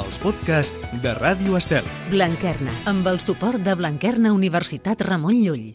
els podcasts de Ràdio Estel. Blanquerna, amb el suport de Blanquerna Universitat Ramon Llull.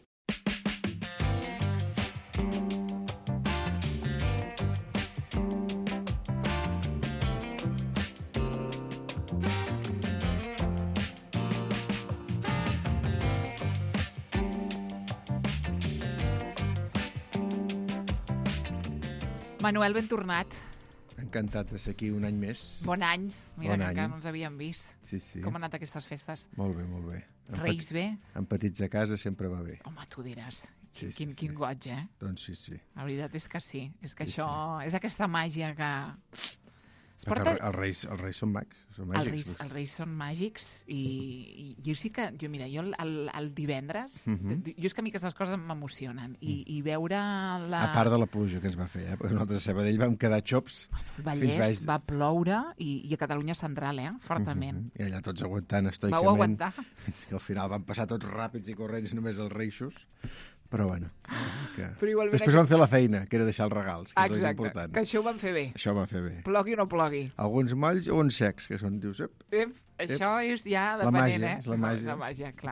Manuel, ben tornat. Encantat de ser aquí un any més. Bon any. Mira Bon que any. encara no ens havíem vist. Sí, sí. Com han anat aquestes festes? Molt bé, molt bé. Reis bé? Amb petits a casa sempre va bé. Home, tu diràs. Sí, sí, Quin sí. goig, eh? Doncs sí, sí. La veritat és que sí. És que Sí, això és aquesta màgia que... Es Perquè porta... els reis són mags, són Els màgics. reis són màgics i jo sí que... Jo el divendres... Jo és que a mi aquestes coses m'emocionen. I veure la... A part de la pluja que ens va fer, perquè nosaltres a Sabadell vam quedar xops. El Vallès va ploure i a Catalunya central, fortament. I allà tots aguantant estoicament. Vau aguantar. Fins que al final van passar tots ràpids i corrents només els reixos. Però bueno. Però igualment Després van fer la feina, que era deixar els regals, que és el important. Que això ho van fer bé. Això ho van fer bé. Plogui o no plogui. Alguns molls o uns secs, que són, dius, Això és ja La depenent, màgia, és la màgia. És la màgia, clar.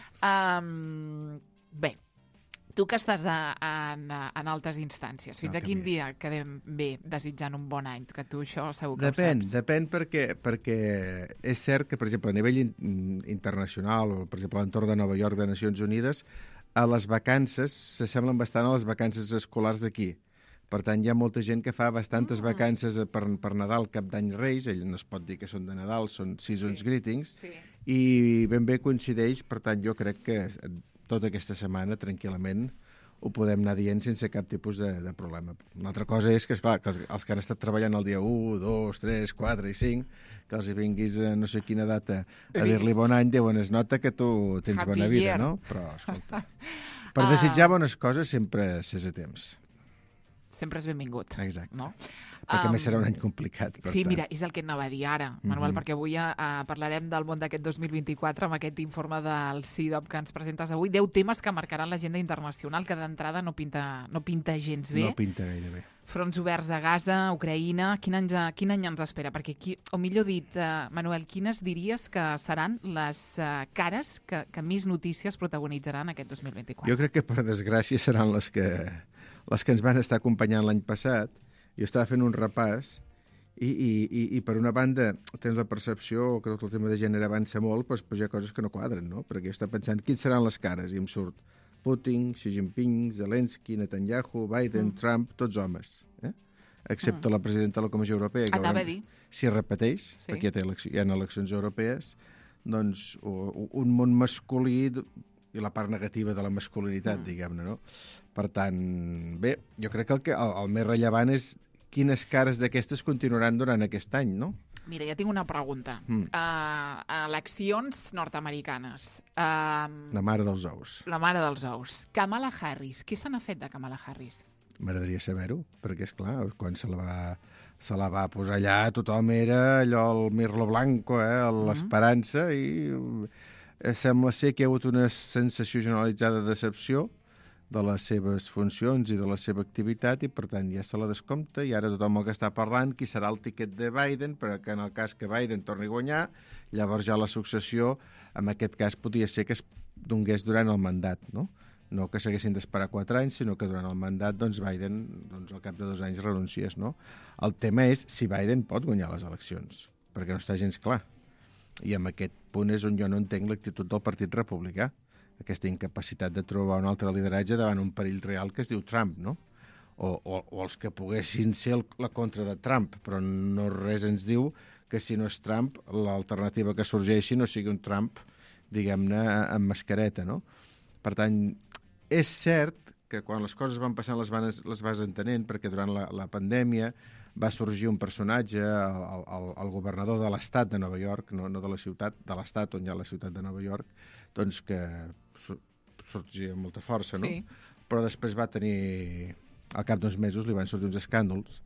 Bé, tu que estàs en altes instàncies, fins a quin dia quedem bé desitjant un bon any? Que tu això segur que ho saps. Depèn perquè és cert que, per exemple, a nivell internacional, o per exemple a l'entorn de Nova York de Nacions Unides, a les vacances s'assemblen bastant a les vacances escolars d'aquí. Per tant, hi ha molta gent que fa bastantes vacances per Nadal, Cap d'Any, Reis, ell no es pot dir que són de Nadal, són seasons greetings, i ben bé coincideix, per tant, jo crec que tota aquesta setmana, tranquil·lament, ho podem anar dient sense cap tipus de problema. Una altra cosa és que, esclar, que els que han estat treballant el dia 1, 2, 3, 4 i 5, que els hi vinguis a no sé quina data a dir-li bon any, diuen, es nota que tu tens bona vida, no? Però, escolta, per desitjar bones coses sempre s'és a temps. Sempre és benvingut. Exacte. No? Perquè més serà un any complicat. Sí, mira, és el que anava a dir ara, Manuel, perquè avui parlarem del món d'aquest 2024 amb aquest informe del CIDOB que ens presentes avui. 10 temes que marcaran l'agenda internacional, que d'entrada no pinta gens bé. No pinta gaire bé. Fronts oberts a Gaza, Ucraïna... Quin any ens espera? Perquè, o millor dit, Manuel, quines diries que seran les cares que més notícies protagonitzaran aquest 2024? Jo crec que, per desgràcia, seran les que ens van estar acompanyant l'any passat. Jo estava fent un repàs i per una banda tens la percepció que tot el tema de gènere avança molt, però hi ha coses que no quadren, no? Perquè jo estava pensant quins seran les cares i em surt Putin, Xi Jinping, Zelensky, Netanyahu, Biden, Trump, tots homes, excepte la presidenta de la Comissió Europea, que si repeteix, perquè hi ha eleccions europees, doncs un món masculí i la part negativa de la masculinitat, diguem-ne, no? Per tant, bé, jo crec que el més rellevant és quines cares d'aquestes continuaran durant aquest any, no? Mira, ja tinc una pregunta. Eleccions nord-americanes. La mare dels ous. La mare dels ous. Kamala Harris. Què se n'ha fet de Kamala Harris? M'agradaria saber-ho, perquè, esclar, quan se la va posar allà, tothom era allò, el Mirlo Blanco, l'esperança, i sembla ser que hi ha hagut una sensació generalitzada de decepció de les seves funcions i de la seva activitat, i per tant ja se la descompta, i ara tothom el que està parlant qui serà el tiquet de Biden, perquè en el cas que Biden torni a guanyar, llavors ja la successió, en aquest cas, podria ser que es donés durant el mandat, no? No que s'haguessin d'esperar 4 anys, sinó que durant el mandat, doncs, Biden, al cap de 2 anys, renuncies, no? El tema és si Biden pot guanyar les eleccions, perquè no està gens clar. I en aquest punt és on jo no entenc l'actitud del Partit Republicà, aquesta incapacitat de trobar un altre lideratge davant un perill real que es diu Trump, no? O els que poguessin ser la contra de Trump, però no res ens diu que si no és Trump, l'alternativa que sorgeixi no sigui un Trump, diguem-ne, amb mascareta, no? Per tant, és cert que quan les coses van passant les vas entenent, perquè durant la pandèmia va sorgir un personatge, el governador de l'estat de Nova York, no de la ciutat, de l'estat on hi ha la ciutat de Nova York, doncs que sorgia amb molta força, no? Sí. Però després va tenir, al cap d'uns mesos li van sortir uns escàndols,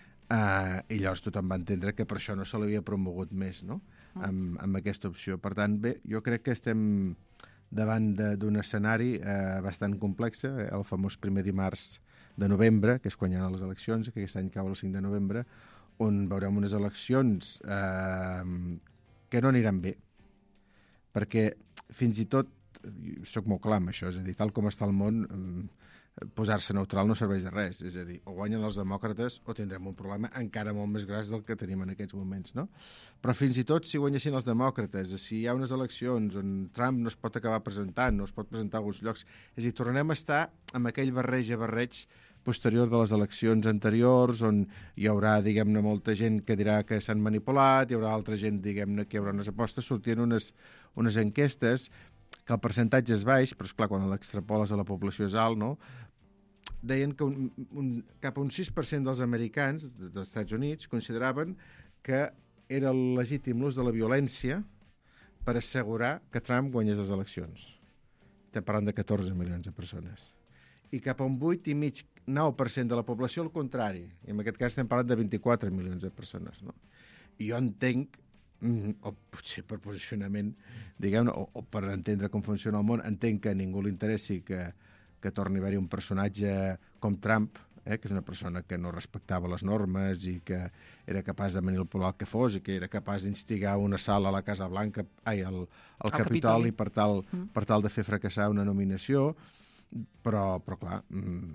i llavors tothom va entendre que per això no se l'havia promogut més, no? Amb aquesta opció. Per tant, bé, jo crec que estem davant d'un escenari bastant complex, el famós primer dimarts de novembre, que és quan hi ha les eleccions, que aquest any cau el 5 de novembre, on veurem unes eleccions que no aniran bé, perquè fins i tot, soc molt clar amb això, és a dir, tal com està el món, posar-se neutral no serveix de res, és a dir, o guanyen els demòcrates o tindrem un problema encara molt més gras del que tenim en aquests moments, no? Però fins i tot si guanyessin els demòcrates, si hi ha unes eleccions on Trump no es pot acabar presentant, no es pot presentar a alguns llocs, és a dir, tornem a estar amb aquell barreig posterior de les eleccions anteriors, on hi haurà, diguem-ne, molta gent que dirà que s'han manipulat, hi haurà altra gent, diguem-ne, que hi haurà unes apostes, sortien unes enquestes que el percentatge és baix, però esclar, quan l'extrapoles a la població és alt, no? Deien que cap a un 6% dels americans dels Estats Units consideraven que era legítim l'ús de la violència per assegurar que Trump guanyés les eleccions. Estem parlant de 14 milions de persones. I cap a un 8,5-9% de la població al contrari. I en aquest cas estem parlant de 24 milions de persones. No? I jo entenc, o potser per posicionament, diguem-ne, o per entendre com funciona el món, entenc que a ningú li interessi que torni a haver-hi un personatge com Trump, que és una persona que no respectava les normes i que era capaç de manipular el que fos i que era capaç d'instigar un assalt a la Casa Blanca, al Capitoli per tal de fer fracassar una nominació. Però clar,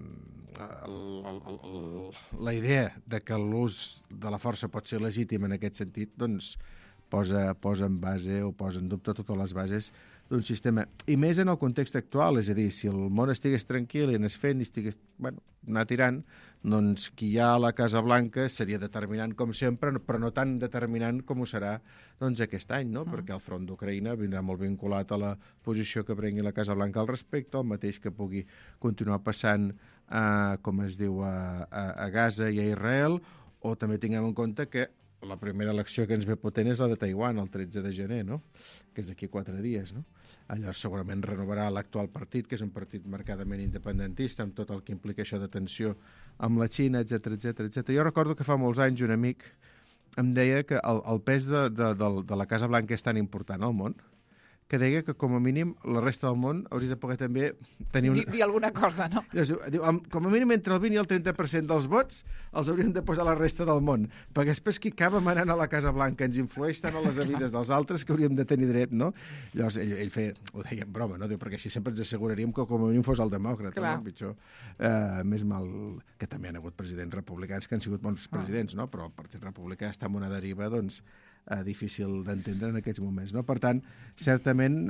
la idea de que l'ús de la força pot ser legítim en aquest sentit, doncs posa en base o posa en dubte totes les bases d'un sistema. I més en el context actual, és a dir, si el món estigués tranquil i anés fent i estigués, anar tirant, doncs qui hi ha a la Casa Blanca seria determinant com sempre, però no tan determinant com ho serà doncs, aquest any, no? Perquè el front d'Ucraïna vindrà molt vinculat a la posició que prengui la Casa Blanca al respecte, el mateix que pugui continuar passant, com es diu, a Gaza i a Israel, o també tinguem en compte que la primera elecció que ens ve potent és la de Taiwan, el 13 de gener, no? Que és d'aquí 4 dies, no? Allò segurament renovarà l'actual partit, que és un partit marcadament independentista, amb tot el que implica això de tensió amb la Xina, etc etc. Jo recordo que fa molts anys un amic em deia que el pes de la Casa Blanca és tan important al món que deia que, com a mínim, la resta del món hauria de poder també tenir dir alguna cosa, no? Diu, com a mínim, entre el 20 i el 30% dels vots els haurien de posar la resta del món, perquè després qui acaba manant a la Casa Blanca ens influeix tant a les vides dels altres que hauríem de tenir dret, no? Llavors, ell feia, ho deia en broma, no? Diu, perquè així sempre ens asseguraríem que com a mínim fos el demòcrata, no? Pitjor. Més mal que també han hagut presidents republicans que han sigut bons presidents, no? Però el Partit Republicà està en una deriva, doncs, difícil d'entendre en aquests moments, no? Per tant, certament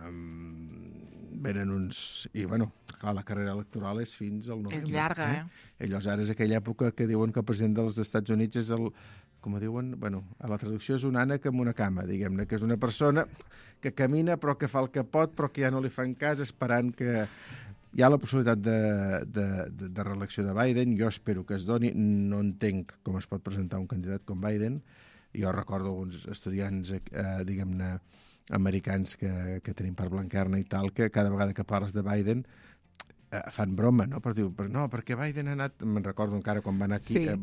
venen uns... I, clar, la carrera electoral és fins al novembre. És llarga, I llavors ara és aquella època que diuen que el president dels Estats Units és el... Com diuen? A la traducció és un ànec amb una cama, diguem-ne, que és una persona que camina però que fa el que pot però que ja no li fan cas, esperant que... Hi ha la possibilitat de reelecció de Biden, jo espero que es doni, no entenc com es pot presentar un candidat com Biden. Jo recordo alguns estudiants, diguem-ne, americans que tenim per Blanquerna i tal, que cada vegada que parles de Biden fan broma, no? Però diu, no, perquè Biden ha anat... Me'n recordo encara quan va anar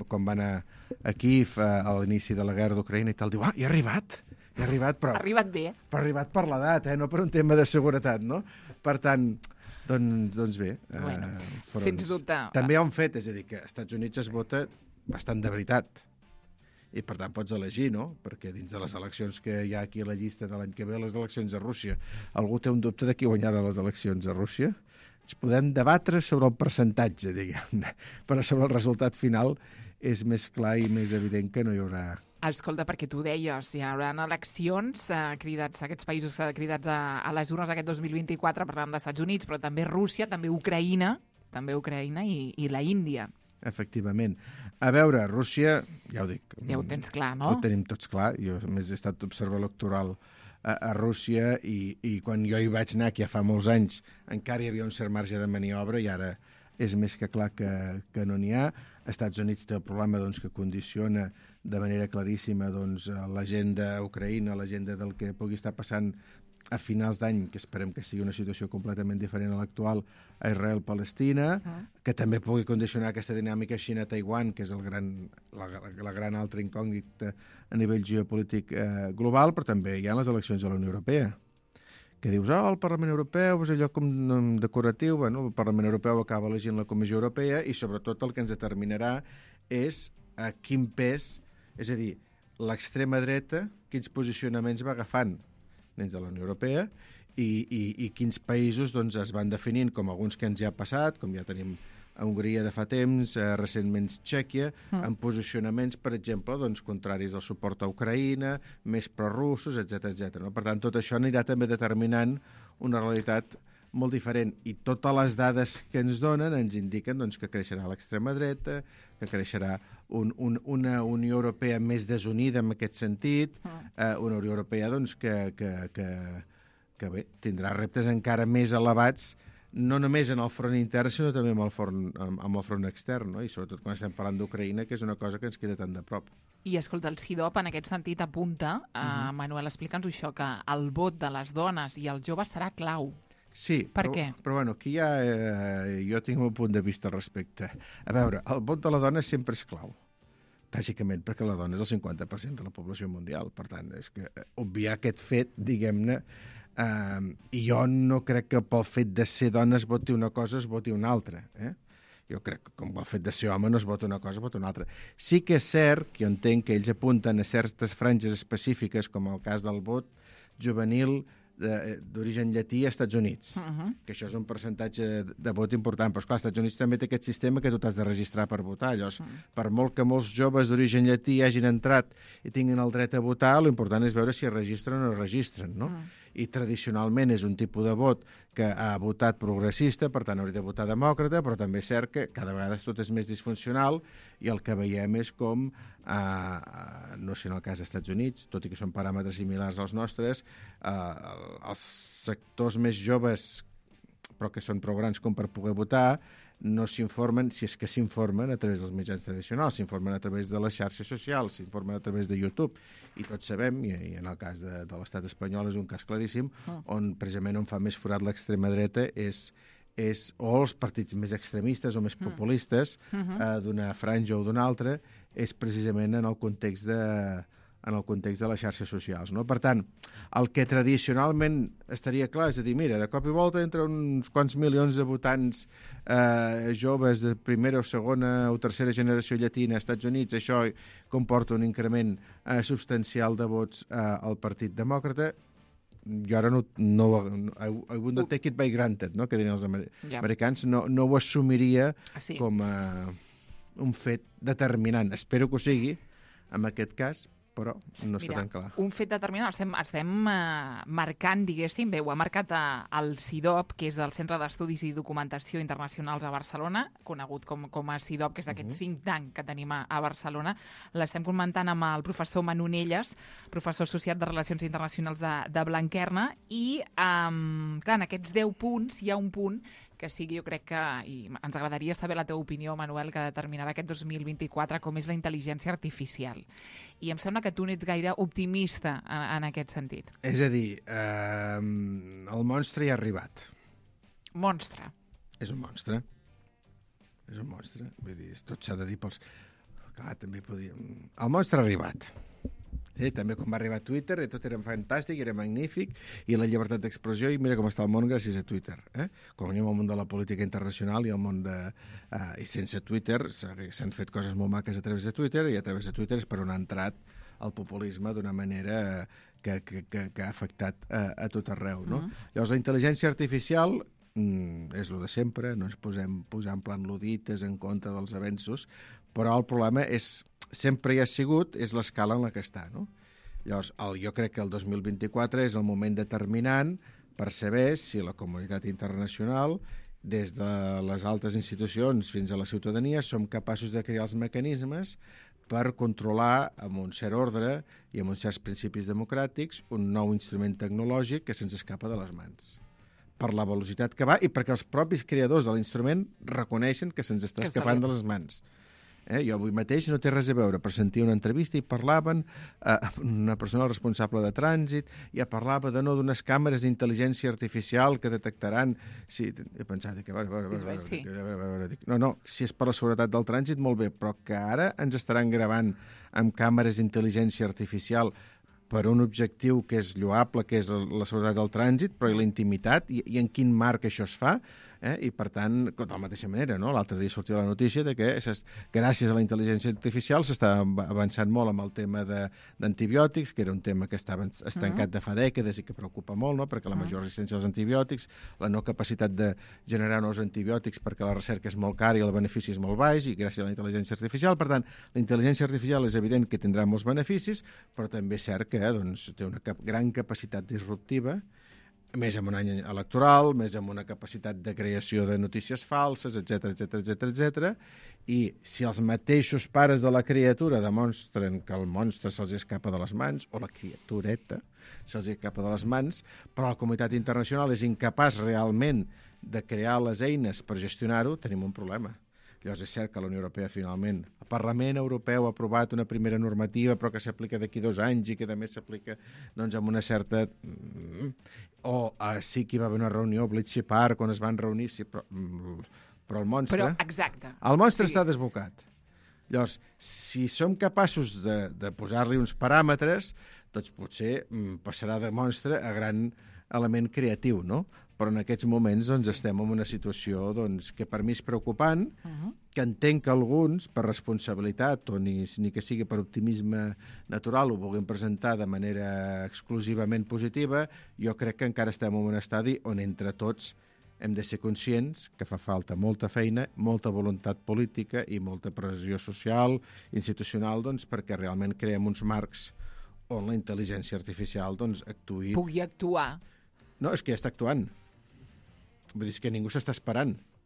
a Kíev a l'inici de la guerra d'Ucraïna i tal, diu, hi ha arribat, però... Ha arribat bé. Però ha arribat per l'edat, no per un tema de seguretat, no? Per tant, doncs bé. Sens dubte. També hi ha un fet, és a dir, que als Estats Units es vota bastant de veritat. I, per tant, pots elegir, no? Perquè dins de les eleccions que hi ha aquí a la llista de l'any que ve, les eleccions a Rússia, algú té un dubte de qui guanyarà les eleccions a Rússia? Ens podem debatre sobre el percentatge, diguem-ne, però sobre el resultat final és més clar i més evident que no hi haurà... Escolta, perquè tu deies, hi haurà eleccions aquests països cridats a les urnes aquest 2024, parlant dels Estats Units, però també Rússia, també Ucraïna i la Índia. Efectivament. A veure, Rússia, ja ho dic... Ja ho tens clar, no? Ho tenim tots clar. Jo, a més, he estat observador electoral a Rússia i quan jo hi vaig anar, que ja fa molts anys, encara hi havia un cert marge de maniobra i ara és més que clar que no n'hi ha. Els Estats Units té el problema doncs, que condiciona de manera claríssima doncs, l'agenda ucraïna, l'agenda del que pugui estar passant a finals d'any, que esperem que sigui una situació completament diferent a l'actual, a Israel-Palestina, que també pugui condicionar aquesta dinàmica Xina-Taiwan, que és la gran altra incògnita a nivell geopolític global, però també hi ha les eleccions a la Unió Europea, que dius, el Parlament Europeu és allò com decoratiu, el Parlament Europeu acaba elegint la Comissió Europea i sobretot el que ens determinarà és quin pes, és a dir, l'extrema dreta, quins posicionaments va agafant dins de la Unió Europea i quins països doncs, es van definint com alguns que ens ja ha passat, com ja tenim a Hongria de fa temps, recentment Txèquia, en posicionaments, per exemple, doncs, contraris al suport a Ucraïna, més prorussos, etc. No? Per tant, tot això anirà també determinant una realitat molt diferent. I totes les dades que ens donen ens indiquen doncs, que creixerà l'extrema dreta, que creixerà una Unió Europea més desunida en aquest sentit, una Unió Europea doncs, que bé, tindrà reptes encara més elevats, no només en el front intern, sinó també amb el front extern, no? I sobretot quan estem parlant d'Ucraïna, que és una cosa que ens queda tan de prop. I escolta, el CIDOB en aquest sentit apunta, Manuel, explica'ns això, que el vot de les dones i els joves serà clau. Sí, per què? Però bueno, aquí ja jo tinc un punt de vista al respecte. A veure, el vot de la dona sempre és clau, bàsicament perquè la dona és el 50% de la població mundial. Per tant, és que obviar aquest fet, diguem-ne, i jo no crec que pel fet de ser dona es voti una cosa, es voti una altra. Jo crec que com pel fet de ser home no es vota una cosa, es vota una altra. Sí que és cert que jo entenc que ells apunten a certes franges específiques, com el cas del vot juvenil d'origen llatí a Estats Units, que això és un percentatge de vot important, però esclar, als Estats Units també té aquest sistema que tu t'has de registrar per votar. Llavors, per molt que molts joves d'origen llatí hagin entrat i tinguin el dret a votar, l'important és veure si es registren o no es registren, no? I tradicionalment és un tipus de vot que ha votat progressista, per tant hauria de votar demòcrata, però també és cert que cada vegada tot és més disfuncional i el que veiem és com, no sé en el cas dels Estats Units, tot i que són paràmetres similars als nostres, els sectors més joves, però que són prou grans com per poder votar, no s'informen, si és que s'informen a través dels mitjans tradicionals, s'informen a través de les xarxes socials, s'informen a través de YouTube, i tots sabem, i en el cas de l'estat espanyol és un cas claríssim, on precisament on fa més forat l'extrema dreta és o els partits més extremistes o més populistes d'una franja o d'una altra, és precisament en el context de les xarxes socials. No? Per tant, el que tradicionalment estaria clar és a dir, mira, de cop i volta entre uns quants milions de votants joves de primera o segona o tercera generació llatina als Estats Units, això comporta un increment substancial de vots al Partit Demòcrata. Jo ara I would not take it by granted, no? Que diuen els americans, no ho assumiria com un fet determinant. Espero que ho sigui, en aquest cas, però no està tan clar. Un fet determinant, estem marcant, diguéssim, bé, ho ha marcat el CIDOB, que és el Centre d'Estudis i Documentació Internacionals a Barcelona, conegut com a CIDOB, que és aquest think tank que tenim a Barcelona. L'estem comentant amb el professor Manu Nelles, professor associat de Relacions Internacionals de Blanquerna, i clar, en aquests 10 punts hi ha un punt que sigui, jo crec que, i ens agradaria saber la teva opinió, Manuel, que determinarà aquest 2024, com és la intel·ligència artificial. I em sembla que tu n'ets gaire optimista en aquest sentit. És a dir, el monstre ja ha arribat. Monstre. És un monstre. És un monstre. Vull dir, tot s'ha de dir pels... Clar, també podíem... El monstre ha arribat. També quan va arribar a Twitter tot era fantàstic, era magnífic, i la llibertat d'expressió, i mira com està el món gràcies a Twitter. Com venim al món de la política internacional i al món i sense Twitter s'han fet coses molt maques a través de Twitter, i a través de Twitter és per on ha entrat el populisme d'una manera que ha afectat a tot arreu. No? Llavors, la intel·ligència artificial és el de sempre, no ens posem posant plan ludites en compte dels avenços, però el problema sempre hi ha sigut, és l'escala en la que està. No? Llavors, jo crec que el 2024 és el moment determinant per saber si la comunitat internacional, des de les altes institucions fins a la ciutadania, som capaços de crear els mecanismes per controlar amb un cert ordre i amb uns certs principis democràtics un nou instrument tecnològic que se'ns escapa de les mans, per la velocitat que va i perquè els propis creadors de l'instrument reconeixen que se'ns està escapant de les mans. Jo avui mateix no té res a veure, però sentia una entrevista i parlaven una persona responsable de trànsit, i parlava d'unes càmeres d'intel·ligència artificial que detectaran... Sí, he pensat que... No, si és per la seguretat del trànsit, molt bé, però que ara ens estaran gravant amb càmeres d'intel·ligència artificial per un objectiu que és lloable, que és la seguretat del trànsit, però i la intimitat, i en quin marc això es fa, I, per tant, de la mateixa manera, no? L'altre dia sortia la notícia de que gràcies a la intel·ligència artificial s'està avançant molt amb el tema d'antibiòtics, que era un tema que estava estancat de fa dècades i que preocupa molt, no? Perquè la major resistència als antibiòtics, la no capacitat de generar nous antibiòtics perquè la recerca és molt cara i el benefici és molt baix, i gràcies a la intel·ligència artificial. Per tant, la intel·ligència artificial és evident que tindrà molts beneficis, però també és cert que té una gran capacitat disruptiva, més en un any electoral, més en una capacitat de creació de notícies falses, etc. I si els mateixos pares de la criatura demostren que el monstre se'ls escapa de les mans, o la criatureta se'ls escapa de les mans, però la comunitat internacional és incapaç realment de crear les eines per gestionar-ho, tenim un problema. Llavors és cert que la Unió Europea finalment, el Parlament Europeu ha aprovat una primera normativa però que s'aplica d'aquí 2 anys i que també s'aplica doncs, amb una certa... sí que hi va haver una reunió a Bletchley Park on es van reunir, sí, però el monstre... Però, exacte. El monstre està desbocat. Llavors, si som capaços de posar-li uns paràmetres, doncs potser passarà de monstre a gran element creatiu, no? Però en aquests moments doncs, estem en una situació doncs, que per mi és preocupant, que entenc que alguns, per responsabilitat o ni que sigui per optimisme natural, ho vulguin presentar de manera exclusivament positiva. Jo crec que encara estem en un estadi on entre tots hem de ser conscients que fa falta molta feina, molta voluntat política i molta pressió social, institucional, doncs, perquè realment creem uns marcs on la intel·ligència artificial doncs, actuï... Pugui actuar. No, és que ja està actuant. Vull dir, és que ningú s'està esperant.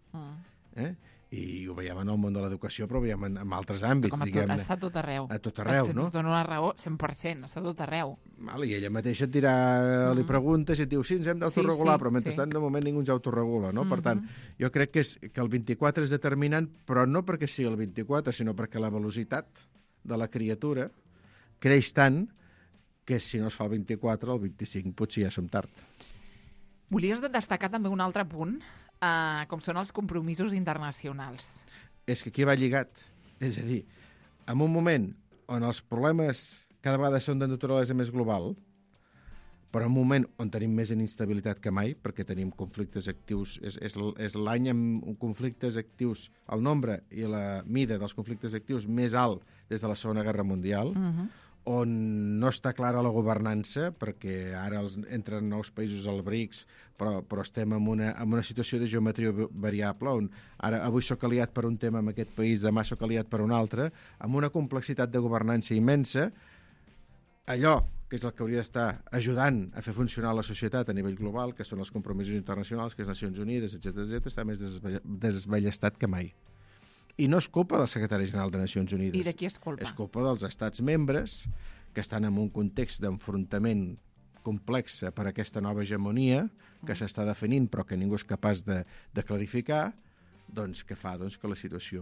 I ho veiem en el món de l'educació, però ho veiem en altres àmbits, diguem-ne. Està a tot arreu. A tot arreu, no? Ens dona una raó 100%, està a tot arreu. I ella mateixa et dirà, li preguntes i et diu, sí, ens hem d'autoregular, però mentrestant de moment ningú ens autoregula, no? Per tant, jo crec que el 24 és determinant, però no perquè sigui el 24, sinó perquè la velocitat de la criatura creix tant que si no es fa el 24, el 25 potser ja som tard. Volies destacar també un altre punt, com són els compromisos internacionals. És que aquí va lligat. És a dir, en un moment on els problemes cada vegada són de naturalesa més global, però en un moment on tenim més inestabilitat que mai, perquè tenim conflictes actius, és l'any amb conflictes actius, el nombre i la mida dels conflictes actius més alt des de la Segona Guerra Mundial, on no està clara la governança, perquè ara entren nous països al BRICS, però estem en una situació de geometria variable, on ara avui soc aliat per un tema en aquest país, demà soc aliat per un altre, amb una complexitat de governança immensa. Allò que és el que hauria d'estar ajudant a fer funcionar la societat a nivell global, que són els compromisos internacionals, que és Nacions Unides, etc., està més desballestat que mai. I no és culpa del secretari general de Nacions Unides. I de qui és culpa? És culpa dels estats membres que estan en un context d'enfrontament complex per aquesta nova hegemonia que s'està definint però que ningú és capaç de clarificar, doncs que fa que la situació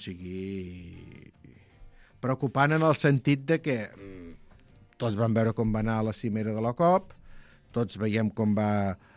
sigui preocupant en el sentit de que tots van veure com va anar a la cimera de la COP, tots veiem com va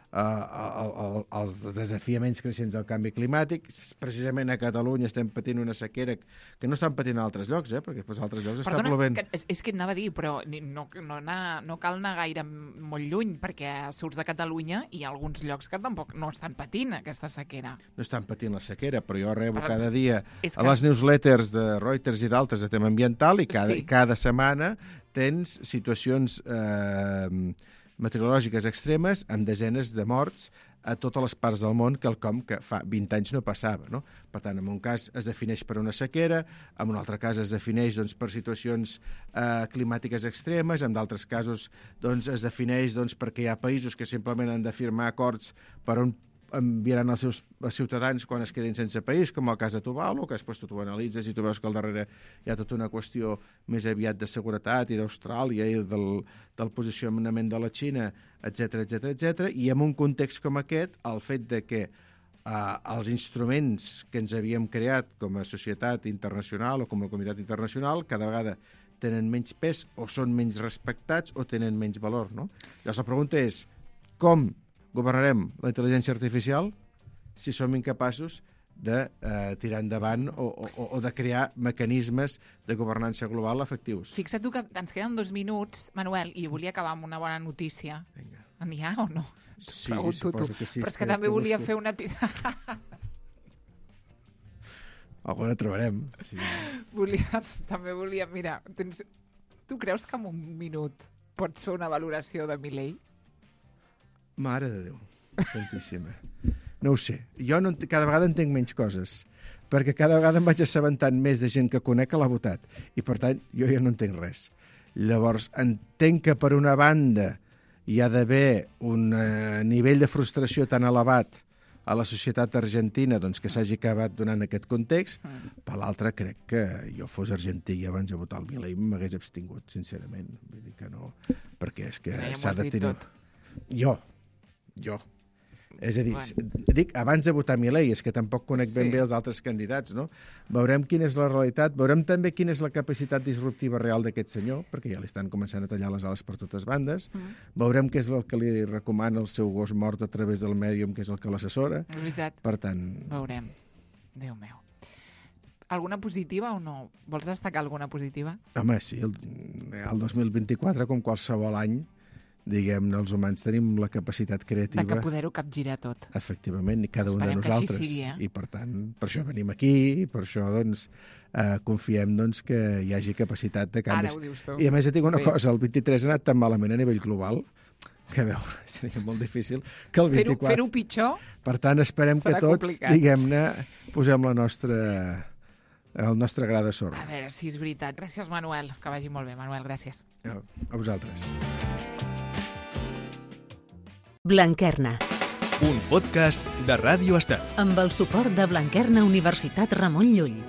els desafiaments creixents del canvi climàtic. Precisament a Catalunya estem patint una sequera que no estan patint a altres llocs, perquè després a altres llocs està plovent. És que anava a dir, però no cal anar gaire molt lluny, perquè surts de Catalunya i hi ha alguns llocs que tampoc no estan patint aquesta sequera. No estan patint la sequera, però jo rebo cada dia a les newsletters de Reuters i d'altres de tema ambiental i cada setmana tens situacions meteorològiques extremes amb desenes de morts a totes les parts del món, quelcom que fa 20 anys no passava, no? Per tant, en un cas es defineix per una sequera, en un altre cas es defineix per situacions climàtiques extremes, en d'altres casos es defineix perquè hi ha països que simplement han de firmar acords per on enviaran els seus ciutadans quan es quedin sense país, com el cas de Tuvalu, que després tu analitzes i tu veus que al darrere hi ha tota una qüestió més aviat de seguretat i d'Austràlia i del posicionament de la Xina, etc. I en un context com aquest, el fet de que els instruments que ens havíem creat com a societat internacional o com a comunitat internacional cada vegada tenen menys pes o són menys respectats o tenen menys valor, no? Llavors la pregunta és, com governarem la intel·ligència artificial si som incapaços de tirar endavant o de crear mecanismes de governança global efectius? Fixa't tu que ens queden 2 minuts, Manuel, i volia acabar amb una bona notícia. Vinga. N'hi ha o no? Sí, Pregunto tu. suposo que sí. Però és que també volia busco. fer una... Alguna trobarem. Sí. També volia... Mira, tu creus que en un minut pots fer una valoració de Milei? Mare de Déu, santíssima. No ho sé. Jo cada vegada entenc menys coses, perquè cada vegada em vaig assabentant més de gent que conec que l'ha votat. I, per tant, jo ja no entenc res. Llavors, entenc que, per una banda, hi ha d'haver un nivell de frustració tan elevat a la societat argentina doncs, que s'hagi acabat donant aquest context. Per l'altra, crec que jo fos argentí i abans de votar el Milei m'hagués abstingut, sincerament. Vull dir que no, perquè és que s'ha de tenir... Jo. És a dir, dic abans de votar Milei, és que tampoc conec ben bé els altres candidats, no? Veurem quina és la realitat, veurem també quina és la capacitat disruptiva real d'aquest senyor, perquè ja li estan començant a tallar les ales per totes bandes, veurem què és el que li recomana el seu gos mort a través del mèdium, que és el que l'assessora. És veritat. Per tant... Veurem. Déu meu. Alguna positiva o no? Vols destacar alguna positiva? Home, sí, el 2024, com qualsevol any, diguem-ne, els humans tenim la capacitat creativa... De que poder-ho capgirar tot. Efectivament, i cada un de Esperem que nosaltres. així sigui, I, per tant, per això venim aquí, i per això, doncs, confiem doncs, que hi hagi capacitat de canvis. Ara ho dius tu. I, a més, et dic una cosa, el 23 ha anat tan malament a nivell global que, a veure, seria molt difícil que el 24... Fer-ho pitjor... Per tant, esperem que tots, complicat. diguem-ne, posem el nostre gra de sorra. A veure si és veritat. Gràcies, Manuel. Que vagi molt bé, Manuel. Gràcies. A vosaltres. Blanquerna, Un podcast de Ràdio Estel. amb el suport de Blanquerna Universitat Ramon Llull.